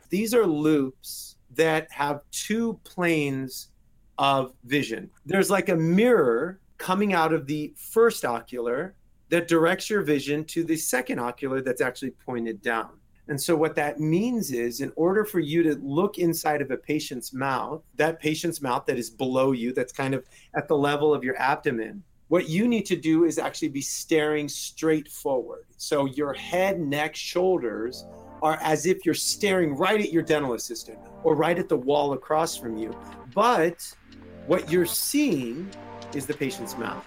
These are loops that have two planes of vision. There's like a mirror coming out of the first ocular that directs your vision to the second ocular that's actually pointed down. And so what that means is, in order for you to look inside of a patient's mouth that is below you, that's kind of at the level of your abdomen, what you need to do is actually be staring straight forward. So your head, neck, shoulders are as if you're staring right at your dental assistant or right at the wall across from you. But what you're seeing is the patient's mouth.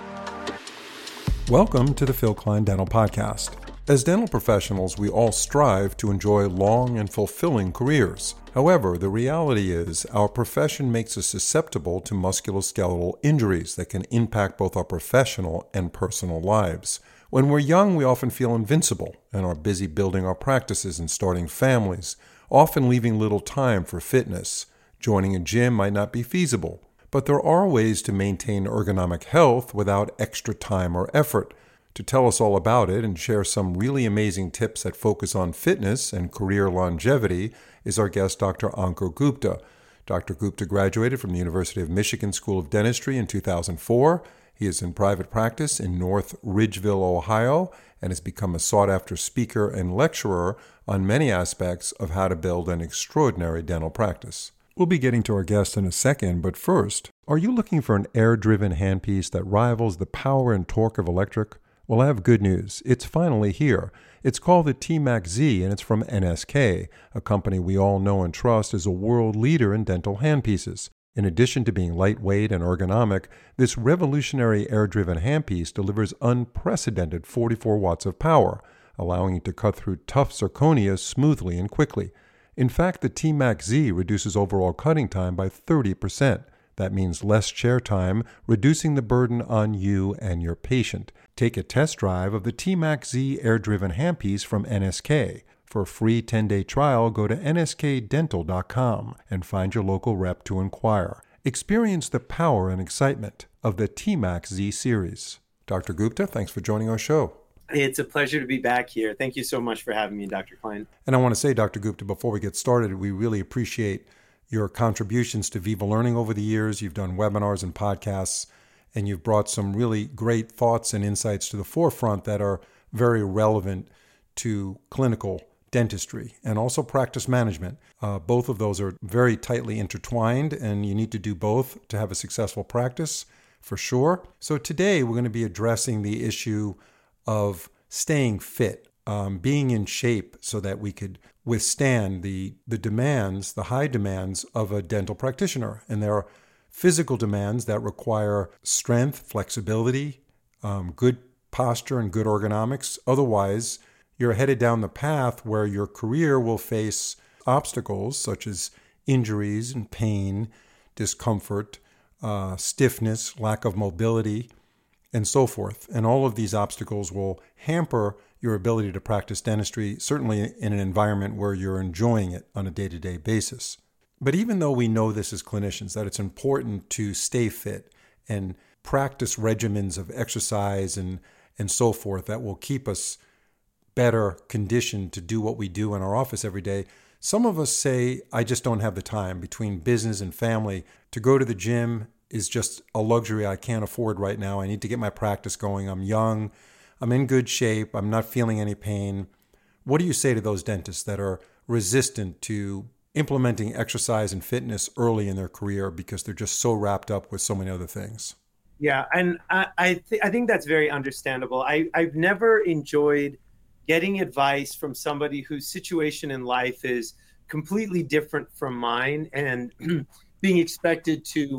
Welcome to the Phil Klein Dental Podcast. As dental professionals, we all strive to enjoy long and fulfilling careers. However, the reality is our profession makes us susceptible to musculoskeletal injuries that can impact both our professional and personal lives. When we're young, we often feel invincible and are busy building our practices and starting families, often leaving little time for fitness. Joining a gym might not be feasible, but there are ways to maintain ergonomic health without extra time or effort. To tell us all about it and share some really amazing tips that focus on fitness and career longevity is our guest, Dr. Ankur Gupta. Dr. Gupta graduated from the University of Michigan School of Dentistry in 2004. He is in private practice in North Ridgeville, Ohio, and has become a sought-after speaker and lecturer on many aspects of how to build an extraordinary dental practice. We'll be getting to our guest in a second, but first, are you looking for an air-driven handpiece that rivals the power and torque of electric? Well, I have good news. It's finally here. It's called the T-Max Z, and it's from NSK, a company we all know and trust as a world leader in dental handpieces. In addition to being lightweight and ergonomic, this revolutionary air-driven handpiece delivers unprecedented 44 watts of power, allowing it to cut through tough zirconia smoothly and quickly. In fact, the T-Max Z reduces overall cutting time by 30%. That means less chair time, reducing the burden on you and your patient. Take a test drive of the T-Max Z air-driven handpiece from NSK. For a free 10-day trial, go to nskdental.com and find your local rep to inquire. Experience the power and excitement of the T-Max Z series. Dr. Gupta, thanks for joining our show. It's a pleasure to be back here. Thank you so much for having me, Dr. Klein. And I want to say, Dr. Gupta, before we get started, we really appreciate your contributions to Viva Learning over the years. You've done webinars and podcasts, and you've brought some really great thoughts and insights to the forefront that are very relevant to clinical dentistry and also practice management. Both of those are very tightly intertwined, and you need to do both to have a successful practice, for sure. So today we're going to be addressing the issue of staying fit, being in shape so that we could withstand the demands, the high demands of a dental practitioner. And there are physical demands that require strength, flexibility, good posture, and good ergonomics. Otherwise, you're headed down the path where your career will face obstacles such as injuries and pain, discomfort, stiffness, lack of mobility, and so forth. And all of these obstacles will hamper your ability to practice dentistry, certainly in an environment where you're enjoying it on a day-to-day basis. But even though we know this as clinicians, that it's important to stay fit and practice regimens of exercise and so forth that will keep us better conditioned to do what we do in our office every day, some of us say, I just don't have the time between business and family. To go to the gym is just a luxury I can't afford right now. I need to get my practice going. I'm young. I'm in good shape. I'm not feeling any pain. What do you say to those dentists that are resistant to implementing exercise and fitness early in their career because they're just so wrapped up with so many other things? Yeah, and I think that's very understandable. I've never enjoyed getting advice from somebody whose situation in life is completely different from mine and being expected to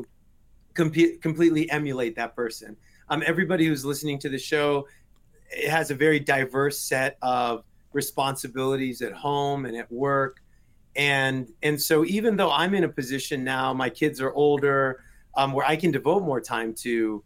completely emulate that person. Everybody who's listening to the show, it has a very diverse set of responsibilities at home and at work. And so even though I'm in a position now, my kids are older, where I can devote more time to,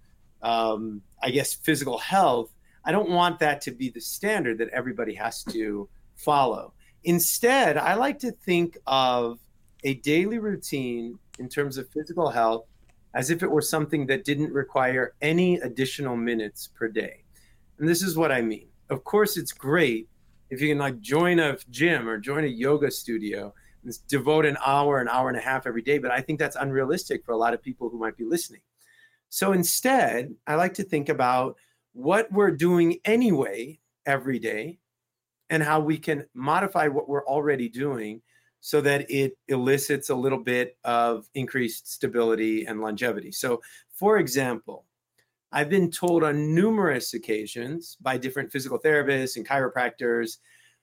physical health, I don't want that to be the standard that everybody has to follow. Instead, I like to think of a daily routine in terms of physical health as if it were something that didn't require any additional minutes per day. And this is what I mean. Of course, it's great if you can join a gym or join a yoga studio, devote an hour and a half every day. But I think that's unrealistic for a lot of people who might be listening. So instead, I like to think about what we're doing anyway every day and how we can modify what we're already doing so that it elicits a little bit of increased stability and longevity. So, for example, I've been told on numerous occasions by different physical therapists and chiropractors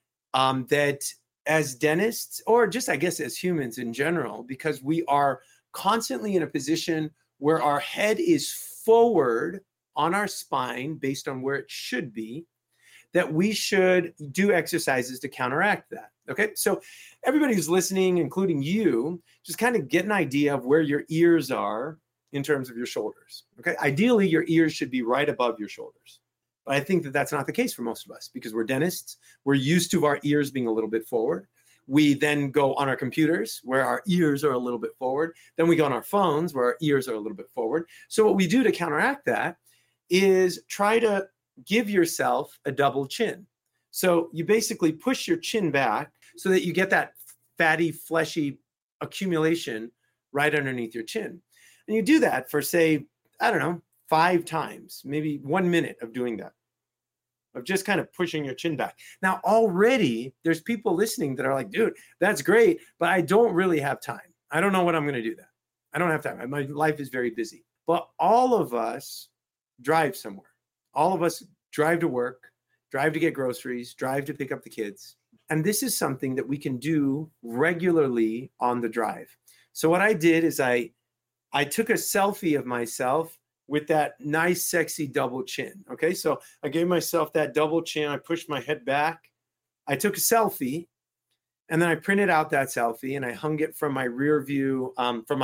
that as dentists, or just I guess as humans in general, because we are constantly in a position where our head is forward on our spine based on where it should be, that we should do exercises to counteract that. Okay, so everybody who's listening, including you, just kind of get an idea of where your ears are in terms of your shoulders. Okay, ideally, your ears should be right above your shoulders. But I think that that's not the case for most of us because we're dentists. We're used to our ears being a little bit forward. We then go on our computers where our ears are a little bit forward. Then we go on our phones where our ears are a little bit forward. So what we do to counteract that is try to give yourself a double chin. So you basically push your chin back so that you get that fatty, fleshy accumulation right underneath your chin. And you do that for, say, I don't know, 5 times, maybe 1 minute of doing that, of just kind of pushing your chin back. Now, already there's people listening that are like, dude, that's great, but I don't really have time. I don't know what I'm going to do that. I don't have time. My life is very busy. But all of us drive somewhere. All of us drive to work, drive to get groceries, drive to pick up the kids. And this is something that we can do regularly on the drive. So what I did is I took a selfie of myself with that nice, sexy double chin. Okay, so I gave myself that double chin. I pushed my head back. I took a selfie, and then I printed out that selfie, and I hung it from my rear view, from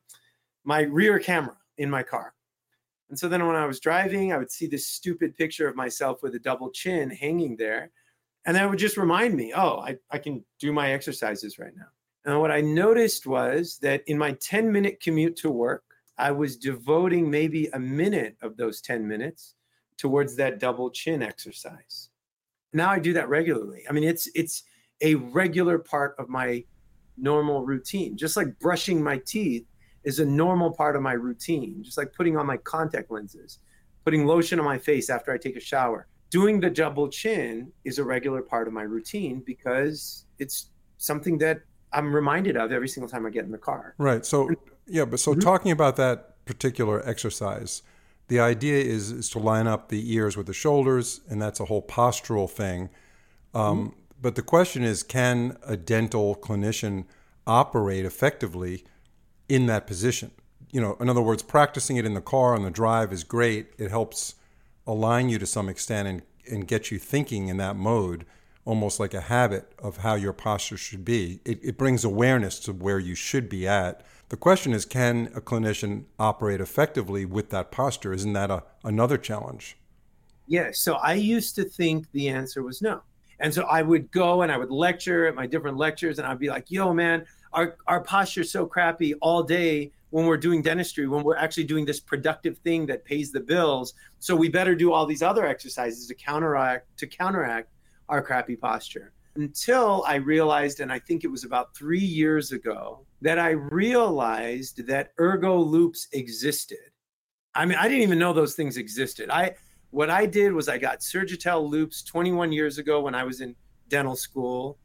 my rear camera in my car. And so then when I was driving, I would see this stupid picture of myself with a double chin hanging there. And that would just remind me, oh, I can do my exercises right now. And what I noticed was that in my 10-minute commute to work, I was devoting maybe a minute of those 10 minutes towards that double chin exercise. Now I do that regularly. I mean, it's a regular part of my normal routine, just like brushing my teeth is a normal part of my routine, just like putting on my contact lenses, putting lotion on my face after I take a shower. Doing the double chin is a regular part of my routine because it's something that I'm reminded of every single time I get in the car. Right. So, yeah, but so talking about that particular exercise, the idea is to line up the ears with the shoulders, and that's a whole postural thing. But the question is, can a dental clinician operate effectively in that position? You know, in other words, practicing it in the car on the drive is great. It helps align you to some extent and get you thinking in that mode, almost like a habit of how your posture should be. It brings awareness to where you should be at. The question is, can a clinician operate effectively with that posture? Isn't that another challenge? Yes. So I used to think the answer was no. And so I would go and I would lecture at my different lectures and I'd be like, yo, man, our posture's so crappy all day when we're doing dentistry, when we're actually doing this productive thing that pays the bills. So we better do all these other exercises to counteract our crappy posture. Until I realized, and I think it was about 3 years ago, that I realized that ergo loops existed. I mean, I didn't even know those things existed. What I did was I got Surgitel loops 21 years ago when I was in dental school.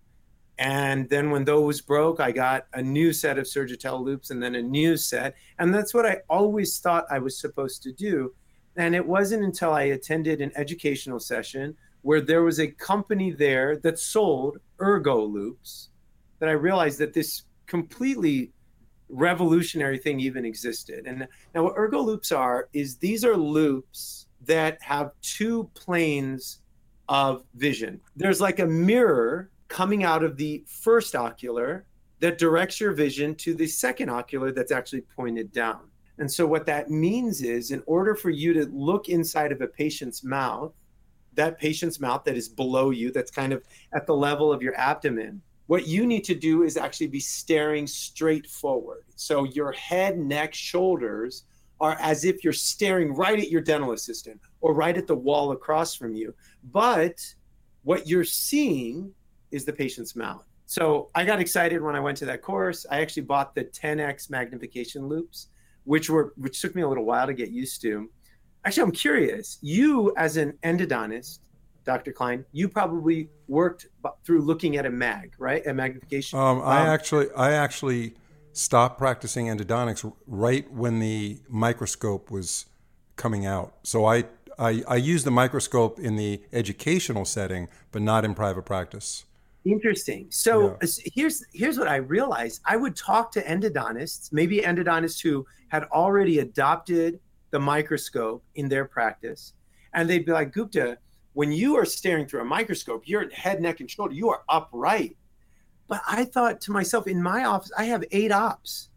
And then when those broke, I got a new set of Surgitel loops and then a new set. And that's what I always thought I was supposed to do. And it wasn't until I attended an educational session where there was a company there that sold ergo loops that I realized that this completely revolutionary thing even existed. And now what ergo loops are is these are loops that have 2 planes of vision. There's like a mirror coming out of the first ocular that directs your vision to the second ocular that's actually pointed down. And so what that means is in order for you to look inside of a patient's mouth, that patient's mouth that is below you, that's kind of at the level of your abdomen, what you need to do is actually be staring straight forward. So your head, neck, shoulders are as if you're staring right at your dental assistant or right at the wall across from you. But what you're seeing is the patient's mouth. So I got excited when I went to that course. I actually bought the 10x magnification loupes, which took me a little while to get used to. Actually, I'm curious. You, as an endodontist, Dr. Klein, you probably worked through looking at a mag, right? A magnification. I actually stopped practicing endodontics right when the microscope was coming out. So I used the microscope in the educational setting, but not in private practice. Interesting. So here's what I realized. I would talk to endodontists, maybe endodontists who had already adopted the microscope in their practice. And they'd be like, Gupta, when you are staring through a microscope, you're head, neck, and shoulder, you are upright. But I thought to myself, in my office, I have 8 ops.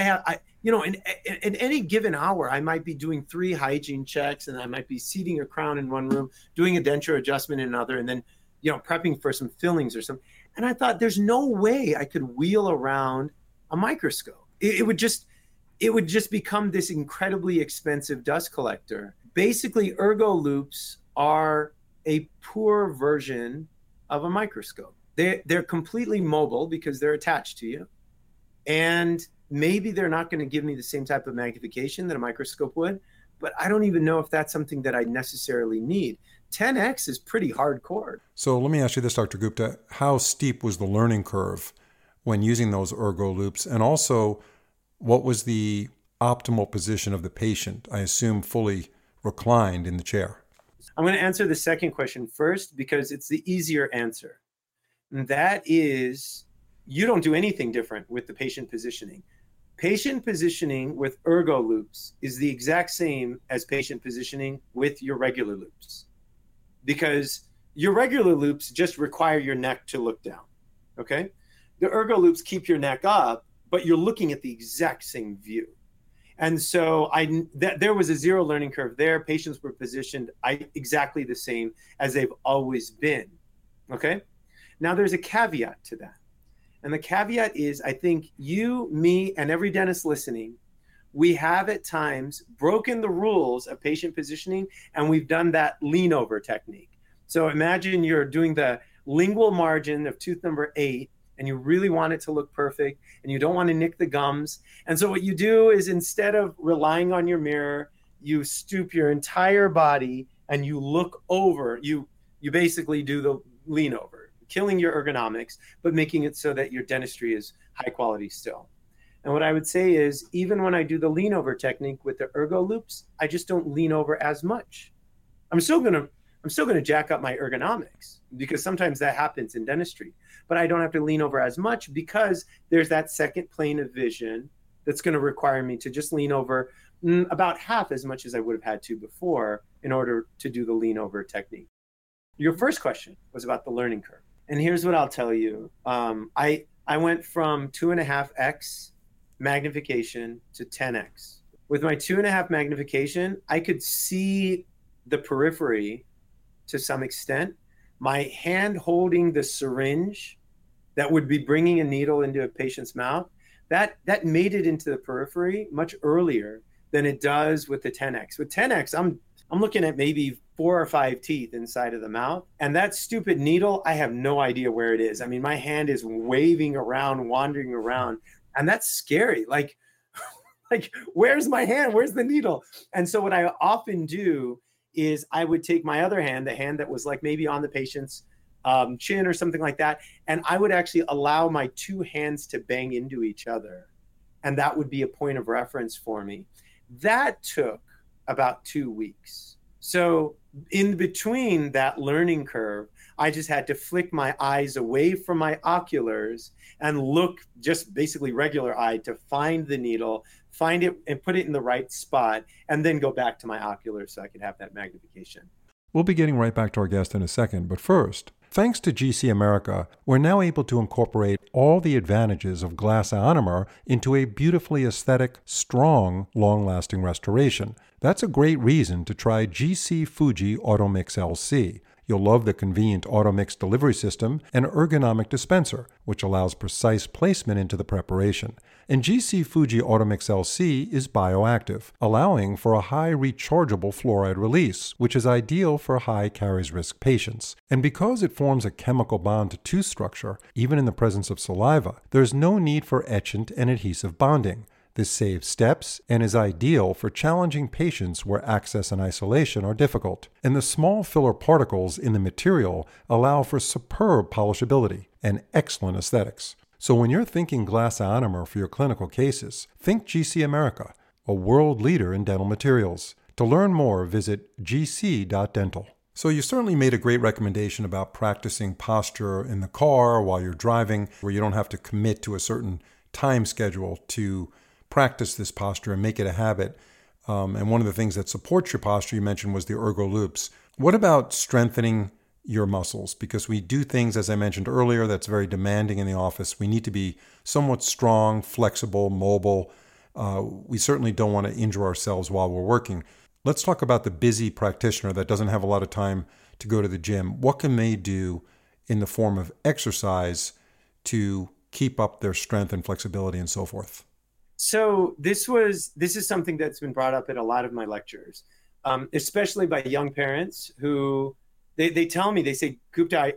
In any given hour, I might be doing 3 hygiene checks, and I might be seating a crown in one room, doing a denture adjustment in another, and then, prepping for some fillings or something. And I thought, there's no way I could wheel around a microscope. It would just become this incredibly expensive dust collector. Basically, ergo loupes are a poor version of a microscope. They're completely mobile because they're attached to you. And maybe they're not going to give me the same type of magnification that a microscope would, but I don't even know if that's something that I necessarily need. 10x is pretty hardcore. So let me ask you this, Dr. Gupta. How steep was the learning curve when using those ergo loupes? And also, what was the optimal position of the patient? I assume fully reclined in the chair. I'm going to answer the second question first because it's the easier answer. And that is, you don't do anything different with the patient positioning. Patient positioning with ergo loupes is the exact same as patient positioning with your regular loupes, because your regular loupes just require your neck to look down, okay? The ergo loupes keep your neck up, but you're looking at the exact same view. And so there was a zero learning curve there. Patients were positioned exactly the same as they've always been, okay? Now there's a caveat to that. And the caveat is, I think you, me, and every dentist listening, we have at times broken the rules of patient positioning, and we've done that lean over technique. So imagine you're doing the lingual margin of tooth number 8, and you really want it to look perfect, and you don't want to nick the gums. And so what you do is, instead of relying on your mirror, you stoop your entire body and you look over. You basically do the lean over, killing your ergonomics, but making it so that your dentistry is high quality still. And what I would say is, even when I do the lean over technique with the ergo loupes, I just don't lean over as much. I'm still gonna jack up my ergonomics, because sometimes that happens in dentistry, but I don't have to lean over as much because there's that second plane of vision that's going to require me to just lean over about half as much as I would have had to before in order to do the lean over technique. Your first question was about the learning curve. And here's what I'll tell you. I went from 2.5x magnification to 10x. With my 2.5 magnification, I could see the periphery to some extent. My hand holding the syringe that would be bringing a needle into a patient's mouth, that made it into the periphery much earlier than it does with the 10x. With 10x, I'm looking at maybe 4 or 5 teeth inside of the mouth. And that stupid needle, I have no idea where it is. I mean, my hand is waving around, wandering around, and that's scary. Like, where's my hand? Where's the needle? And so what I often do is I would take my other hand, the hand that was like maybe on the patient's chin or something like that, and I would actually allow my 2 hands to bang into each other. And that would be a point of reference for me. That took about 2 weeks. So in between that learning curve, I just had to flick my eyes away from my oculars and look just basically regular eye to find the needle, find it and put it in the right spot, and then go back to my oculars so I could have that magnification. We'll be getting right back to our guest in a second, but first, thanks to GC America, we're now able to incorporate all the advantages of glass ionomer into a beautifully aesthetic, strong, long-lasting restoration. That's a great reason to try GC Fuji Automix LC. You'll love the convenient Automix delivery system and ergonomic dispenser, which allows precise placement into the preparation. And GC Fuji Automix LC is bioactive, allowing for a high rechargeable fluoride release, which is ideal for high caries risk patients. And because it forms a chemical bond to tooth structure, even in the presence of saliva, there's no need for etchant and adhesive bonding. This saves steps and is ideal for challenging patients where access and isolation are difficult. And the small filler particles in the material allow for superb polishability and excellent aesthetics. So when you're thinking glass ionomer for your clinical cases, think GC America, a world leader in dental materials. To learn more, visit gc.dental. So you certainly made a great recommendation about practicing posture in the car while you're driving, where you don't have to commit to a certain time schedule to practice this posture and make it a habit. And one of the things that supports your posture you mentioned was the ergo loops. What about strengthening your muscles? Because we do things, as I mentioned earlier, that's very demanding in the office. We need to be somewhat strong, flexible, mobile. We certainly don't want to injure ourselves while we're working. Let's talk about the busy practitioner that doesn't have a lot of time to go to the gym. What can they do in the form of exercise to keep up their strength and flexibility and so forth? So this is something that's been brought up in a lot of my lectures, especially by young parents who they tell me, they say, Gupta,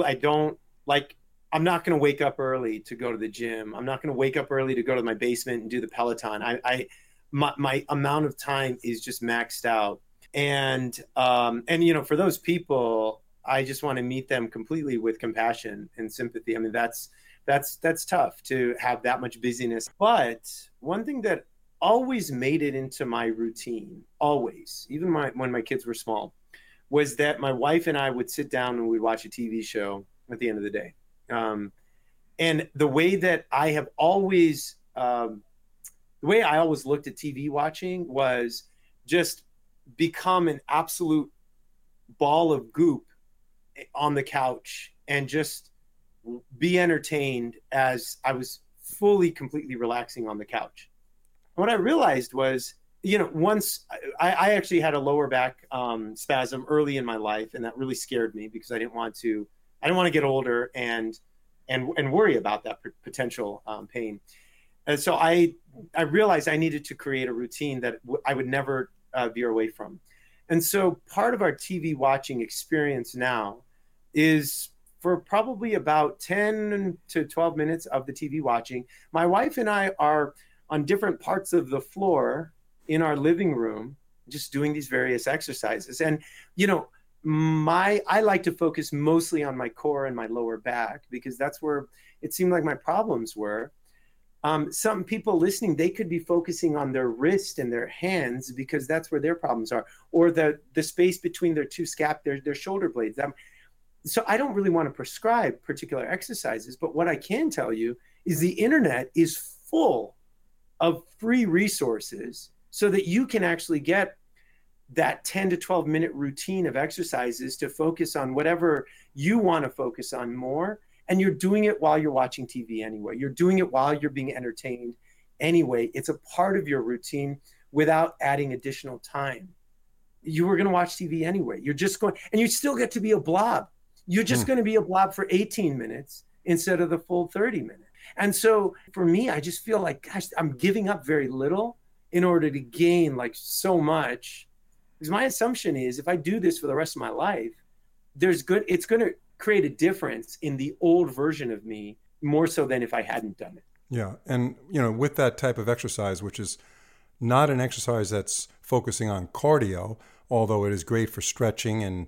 I'm not going to wake up early to go to the gym. I'm not going to wake up early to go to my basement and do the Peloton. My amount of time is just maxed out. And for those people, I just want to meet them completely with compassion and sympathy. I mean, that's tough to have that much busyness. But one thing that always made it into my routine, always, even when my kids were small, was that my wife and I would sit down and we'd watch a TV show at the end of the day. And the way that I have always, the way I always looked at TV watching was just become an absolute ball of goop on the couch and just be entertained as I was completely relaxing on the couch. What I realized was, once I actually had a lower back spasm early in my life, and that really scared me because I didn't want to get older and worry about that potential pain. And so I realized I needed to create a routine that I would never veer away from. And so part of our TV watching experience now is for probably about 10 to 12 minutes of the TV watching, my wife and I are on different parts of the floor in our living room, just doing these various exercises. And, I like to focus mostly on my core and my lower back because that's where it seemed like my problems were. Some people listening, they could be focusing on their wrist and their hands because that's where their problems are, or the space between their two their shoulder blades. So I don't really want to prescribe particular exercises, but what I can tell you is the internet is full of free resources so that you can actually get that 10 to 12 minute routine of exercises to focus on whatever you want to focus on more. And you're doing it while you're watching TV anyway. You're doing it while you're being entertained anyway. It's a part of your routine without adding additional time. You were going to watch TV anyway. You're just going, and you still get to be a blob. You're just going to be a blob for 18 minutes instead of the full 30 minutes. And so for me, I just feel like, gosh, I'm giving up very little in order to gain like so much. Because my assumption is if I do this for the rest of my life, it's going to create a difference in the old version of me more so than if I hadn't done it. Yeah. And, with that type of exercise, which is not an exercise that's focusing on cardio, although it is great for stretching and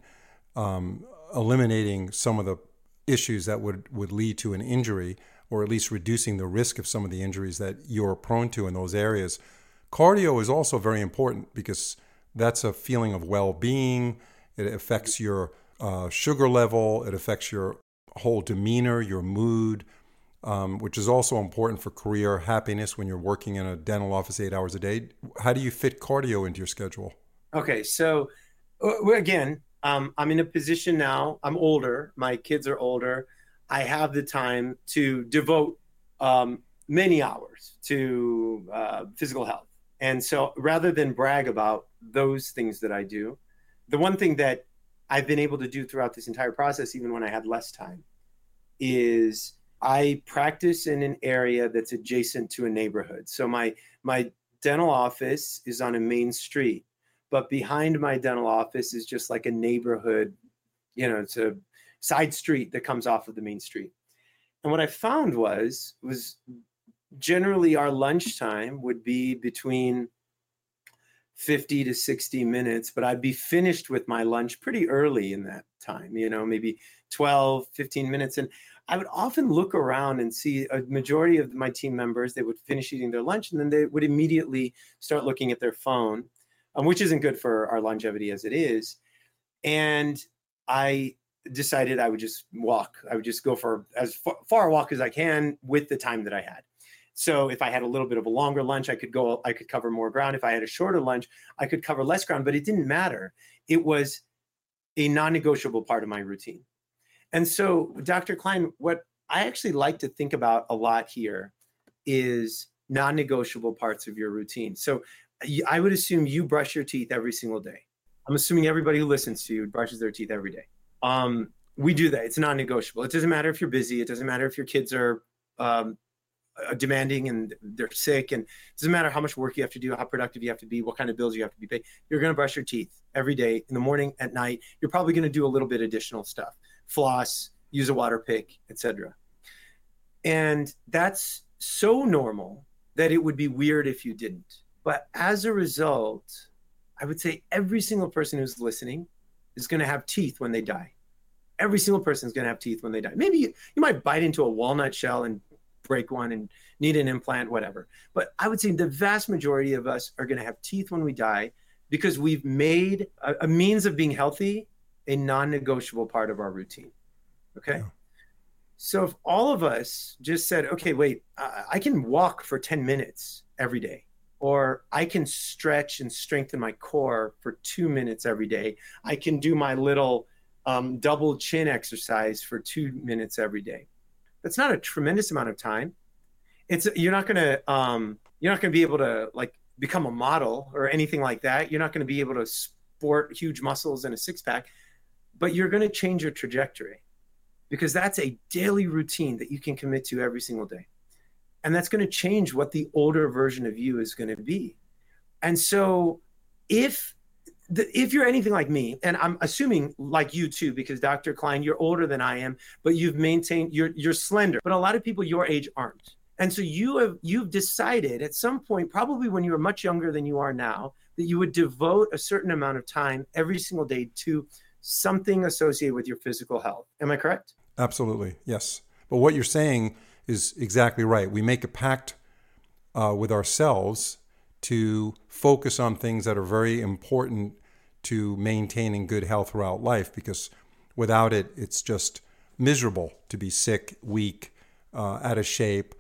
eliminating some of the issues that would lead to an injury, or at least reducing the risk of some of the injuries that you're prone to in those areas. Cardio is also very important because that's a feeling of well-being. It affects your sugar level. It affects your whole demeanor, your mood, which is also important for career happiness when you're working in a dental office 8 hours a day. How do you fit cardio into your schedule? Okay, so again, I'm in a position now. I'm older. My kids are older. I have the time to devote many hours to physical health. And so rather than brag about those things that I do, the one thing that I've been able to do throughout this entire process, even when I had less time, is I practice in an area that's adjacent to a neighborhood. So my dental office is on a main street, but behind my dental office is just like a neighborhood, it's a side street that comes off of the main street. And what I found was generally our lunchtime would be between 50 to 60 minutes, but I'd be finished with my lunch pretty early in that time, maybe 12, 15 minutes. And I would often look around and see a majority of my team members, they would finish eating their lunch and then they would immediately start looking at their phone, which isn't good for our longevity as it is. And I decided I would just walk. I would just go for as far a walk as I can with the time that I had. So if I had a little bit of a longer lunch, I could cover more ground. If I had a shorter lunch, I could cover less ground, but it didn't matter. It was a non-negotiable part of my routine. And so, Dr. Klein, what I actually like to think about a lot here is non-negotiable parts of your routine. So I would assume you brush your teeth every single day. I'm assuming everybody who listens to you brushes their teeth every day. We do that. It's non-negotiable. It doesn't matter if you're busy. It doesn't matter if your kids are demanding and they're sick, and it doesn't matter how much work you have to do, how productive you have to be, what kind of bills you have to be paid. You're going to brush your teeth every day, in the morning, at night. You're probably going to do a little bit additional stuff, floss, use a water pick, etc. And that's so normal that it would be weird if you didn't. But as a result, I would say every single person who's listening is going to have teeth when they die. Every single person is going to have teeth when they die. Maybe you might bite into a walnut shell and break one and need an implant, whatever. But I would say the vast majority of us are going to have teeth when we die because we've made a means of being healthy a non-negotiable part of our routine. Okay. Yeah. So if all of us just said, okay, wait, I can walk for 10 minutes every day, or I can stretch and strengthen my core for 2 minutes every day. I can do my little double chin exercise for 2 minutes every day. That's not a tremendous amount of time. You're not going to be able to like become a model or anything like that. You're not going to be able to sport huge muscles and a six pack, but you're going to change your trajectory because that's a daily routine that you can commit to every single day. And that's going to change what the older version of you is going to be. And so if you're anything like me, and I'm assuming like you too, because Dr. Klein, you're older than I am, but you've maintained, you're slender, but a lot of people your age aren't. And so you've decided at some point, probably when you were much younger than you are now, that you would devote a certain amount of time every single day to something associated with your physical health. Am I correct? Absolutely. Yes. But what you're saying is exactly right. We make a pact with ourselves to focus on things that are very important to maintaining good health throughout life, because without it, it's just miserable to be sick, weak, out of shape,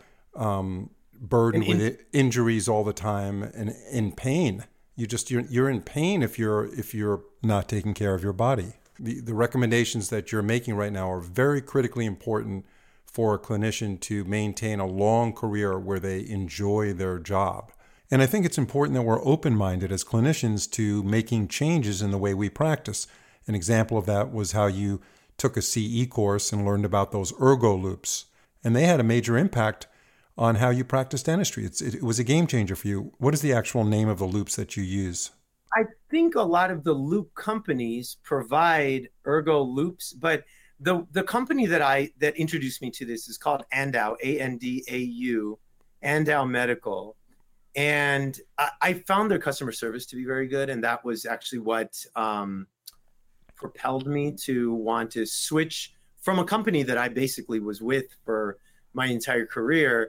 burdened with injuries all the time, and in pain. You're in pain if you're not taking care of your body. The recommendations that you're making right now are very critically important for a clinician to maintain a long career where they enjoy their job. And I think it's important that we're open-minded as clinicians to making changes in the way we practice. An example of that was how you took a CE course and learned about those ergo loops. And they had a major impact on how you practice dentistry. It was a game changer for you. What is the actual name of the loops that you use? I think a lot of the loop companies provide ergo loops, but the company that introduced me to this is called Andau, Andau, Andau Medical. And I found their customer service to be very good. And that was actually what propelled me to want to switch from a company that I basically was with for my entire career.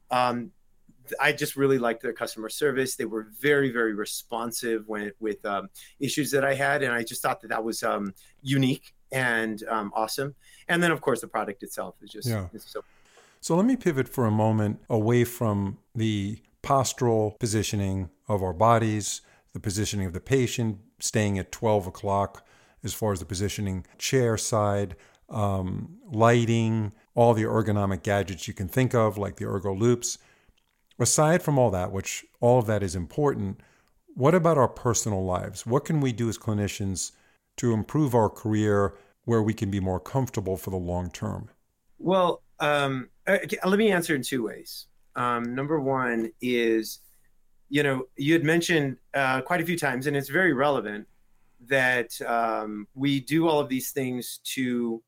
I just really liked their customer service. They were very, very responsive with issues that I had. And I just thought that was unique and awesome. And then, of course, the product itself is just So let me pivot for a moment away from the postural positioning of our bodies, the positioning of the patient, staying at 12 o'clock as far as the positioning, chair side, lighting, all the ergonomic gadgets you can think of, like the ergo loops. Aside from all that, which all of that is important, what about our personal lives? What can we do as clinicians to improve our career where we can be more comfortable for the long term? Well, let me answer in two ways. Number one is, you had mentioned quite a few times, and it's very relevant, that we do all of these things to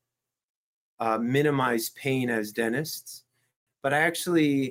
minimize pain as dentists. But I actually,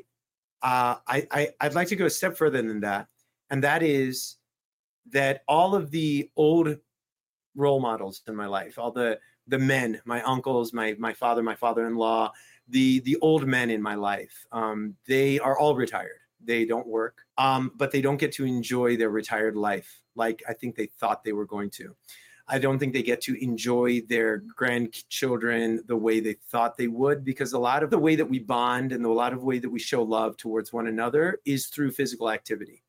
I'd like to go a step further than that. And that is that all of the old role models in my life, all the men, my uncles, my father, my father-in-law, the old men in my life, they are all retired. They don't work, but they don't get to enjoy their retired life like I think they thought they were going to. I don't think they get to enjoy their grandchildren the way they thought they would, because a lot of the way that we bond and a lot of the way that we show love towards one another is through physical activity.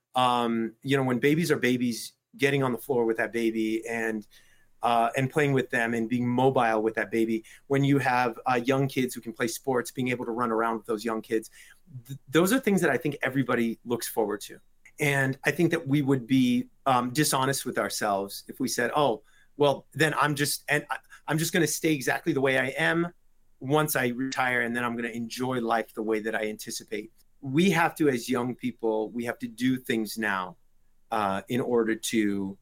When babies are babies, getting on the floor with that baby and playing with them and being mobile with that baby. When you have young kids who can play sports, being able to run around with those young kids, those are things that I think everybody looks forward to. And I think that we would be dishonest with ourselves if we said, oh, well, then I'm just going to stay exactly the way I am once I retire, and then I'm going to enjoy life the way that I anticipate. We have to, as young people, we have to do things now in order to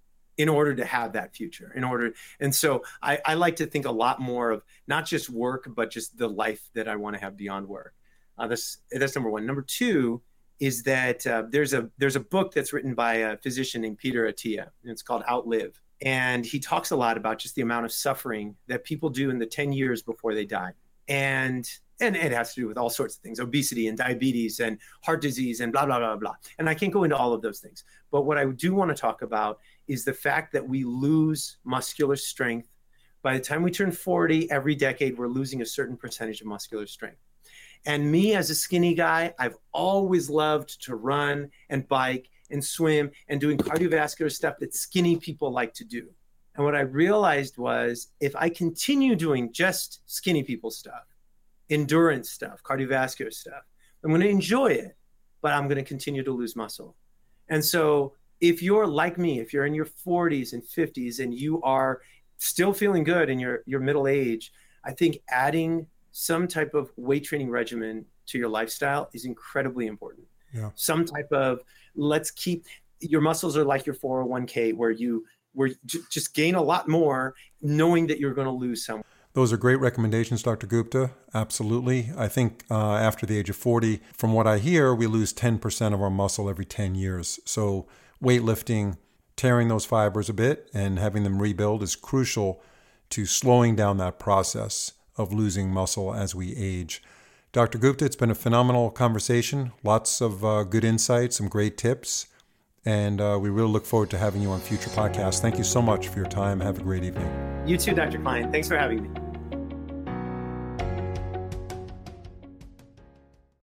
have that future, and so I like to think a lot more of not just work, but just the life that I want to have beyond work. That's number one. Number two is that there's a book that's written by a physician named Peter Attia, and it's called Outlive. And he talks a lot about just the amount of suffering that people do in the 10 years before they die. And it has to do with all sorts of things, obesity and diabetes and heart disease and blah, blah, blah, blah. And I can't go into all of those things. But what I do want to talk about is the fact that we lose muscular strength. By the time we turn 40, every decade, we're losing a certain percentage of muscular strength. And me as a skinny guy, I've always loved to run and bike and swim and doing cardiovascular stuff that skinny people like to do. And what I realized was, if I continue doing just skinny people stuff, endurance stuff, cardiovascular stuff, I'm going to enjoy it, but I'm going to continue to lose muscle. And so if you're like me, if you're in your 40s and 50s and you are still feeling good in your middle age, I think adding some type of weight training regimen to your lifestyle is incredibly important. Yeah. Some type of, let's keep, your muscles are like your 401k where you just gain a lot more knowing that you're going to lose some. Those are great recommendations, Dr. Gupta. Absolutely. I think after the age of 40, from what I hear, we lose 10% of our muscle every 10 years. So weightlifting, tearing those fibers a bit and having them rebuild is crucial to slowing down that process of losing muscle as we age. Dr. Gupta, it's been a phenomenal conversation. Lots of good insights, some great tips. And we really look forward to having you on future podcasts. Thank you so much for your time. Have a great evening. You too, Dr. Klein. Thanks for having me.